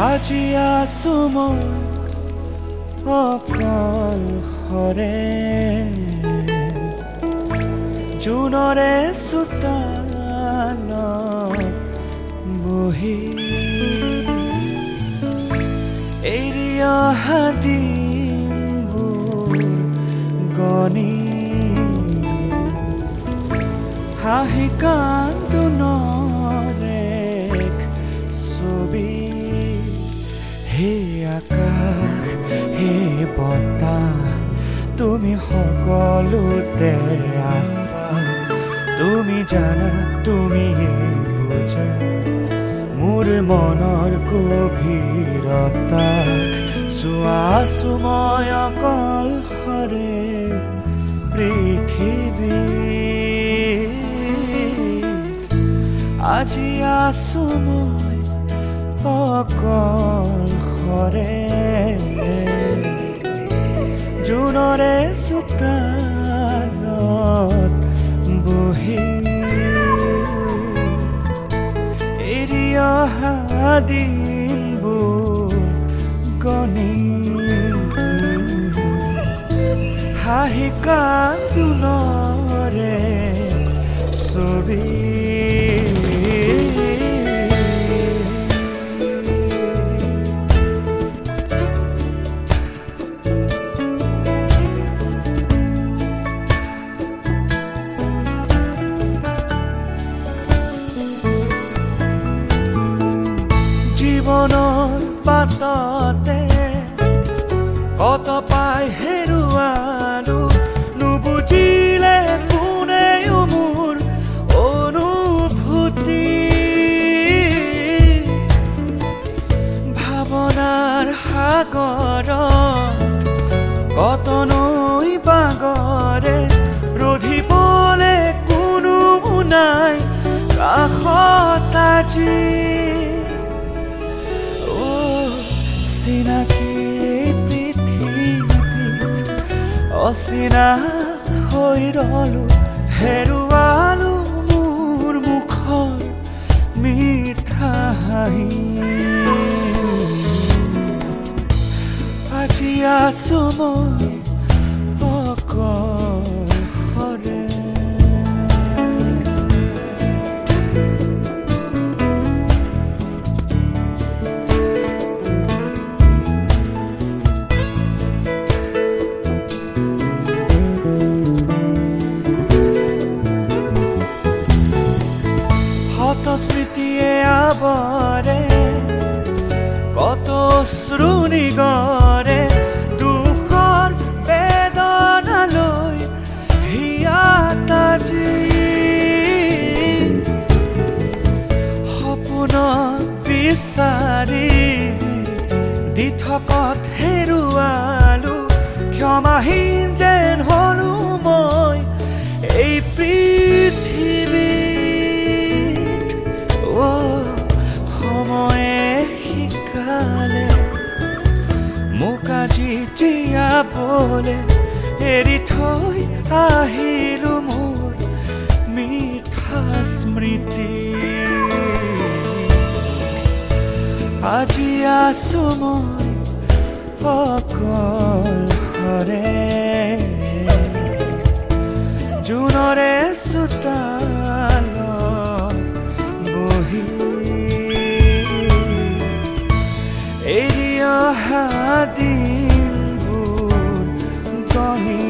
আজি আছো মই অকলশৰে জোনৰে চোতালত বহি এৰি অহা দিনবোৰ গণি হাঁহি কান্দোনৰে ছবি হে আকাশ হে বতাহ তুমি সকলোতে আছা তুমি জানা তুমি বুজা মোৰ মনৰ গভীৰতাক চোৱা আছো মই অকলশৰে পৃথিৱীত আজি আছো মই অকলশৰে জোনৰে চোতালত বহি এৰি অহা দিনবোৰ গণি হাঁহি কান্দোনৰে ছবি জীৱনৰ বাটতে কত পাই হেৰুৱালো নুবুজিলে কোনেও মোৰ অনুভূতি ভাৱনাৰ সাগৰত কত নৈ বাগৰে ৰধিবলে কোনো নাই কাষত আজি চিনাকি পৃথিৱীত অচিনা হৈ ৰলো হেৰুৱালো মোৰ মুখৰ মিঠা হাঁহি আজি আছো মই অকলশৰে স্মৃতিয়ে আবৰে কত শ্ৰুণি গৰে দুখৰ বেদনালৈ হিয়াত আজি সপোন বিচাৰি দিঠকত হেৰুৱালো ক্ষমাহীন যেন হলো মই এই পৃথিৱী সময়ে শিকালে মোক আজি জীয়াবলে এৰি থৈ আহিলো মোৰ মিঠা স্মৃতি আজি আছো মই অকলশৰে জোনৰে চোতালত বহি এৰি অহা দিনবোৰ গণি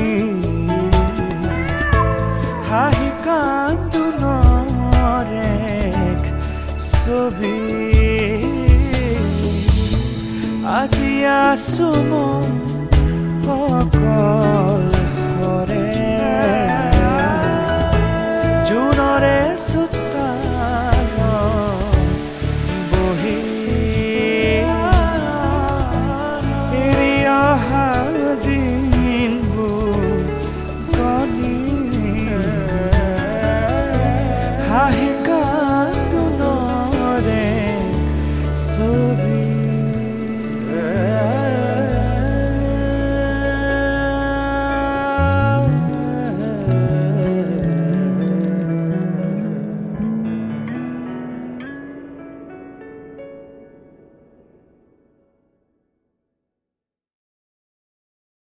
হাঁহি কান্দোনৰে ছবি আজি আছো মই অকলশৰে জোনৰে